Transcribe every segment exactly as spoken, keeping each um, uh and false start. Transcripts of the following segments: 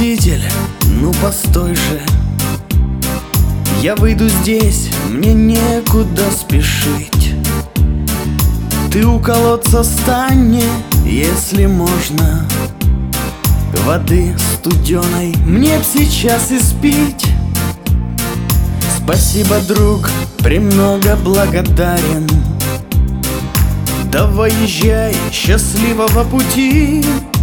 водитель, ну постой же. Я выйду здесь, мне некуда спешить. Ты у колодца стань мне, если можно. Воды студеной мне б сейчас испить. Спасибо, друг, премного благодарен. Давай езжай, счастливого пути.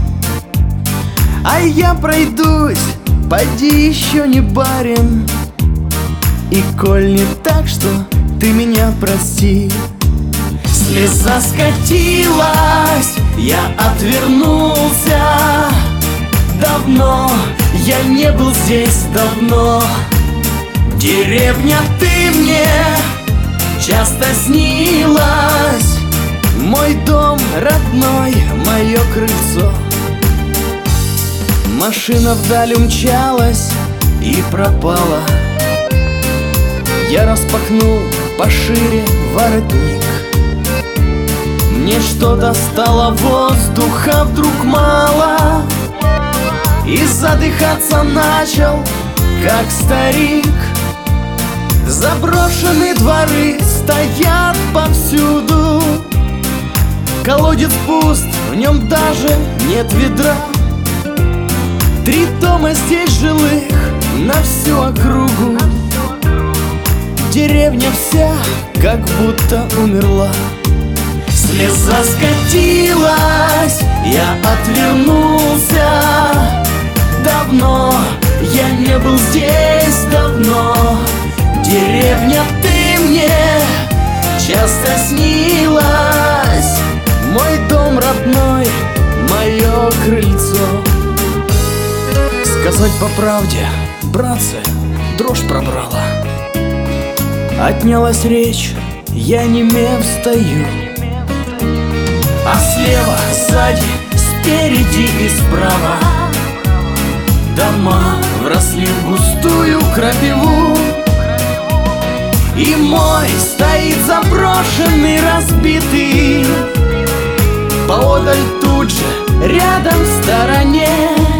А я пройдусь, поди еще не барин. И коль не так, что ты меня прости. Слеза скатилась, я отвернулся. Давно я не был здесь, давно. Деревня, ты мне часто снилась. Мой дом родной, мое крыльцо. Машина вдаль умчалась и пропала. Я распахнул пошире воротник. Мне что-то стало, воздуха вдруг мало. И задыхаться начал, как старик. Заброшенные дворы стоят повсюду. Колодец пуст, в нем даже нет ведра. Три дома здесь жилых на всю округу. Деревня вся как будто умерла. Слеза скатилась, я отвернулся. Давно я не был здесь, давно. Деревня, ты мне часто снилась. Мой дом родной, мое крыльцо. Сказать по правде, братцы, дрожь пробрала. Отнялась речь, я немев стою. А слева, сзади, спереди и справа дома вросли в густую крапиву. И мой стоит заброшенный, разбитый. Поодаль тут же, рядом в стороне,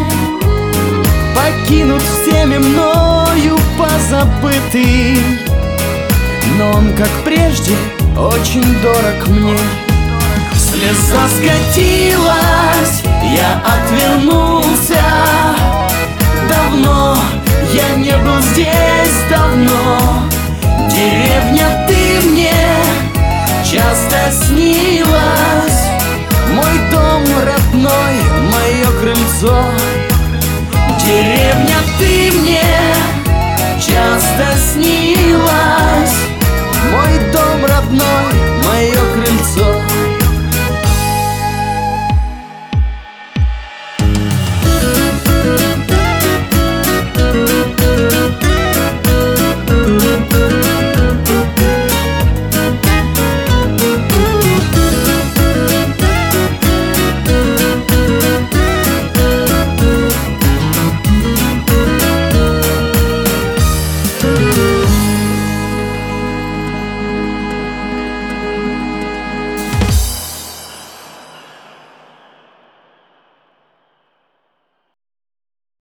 покинут всеми мною позабытый. Но он, как прежде, очень дорог мне. Слеза скатилась, я отвернулся. Давно я не был здесь, давно. Деревня, ты мне часто снилась. Мой дом родной, мое крыльцо. Деревня, ты мне часто снилась. Мой дом родной,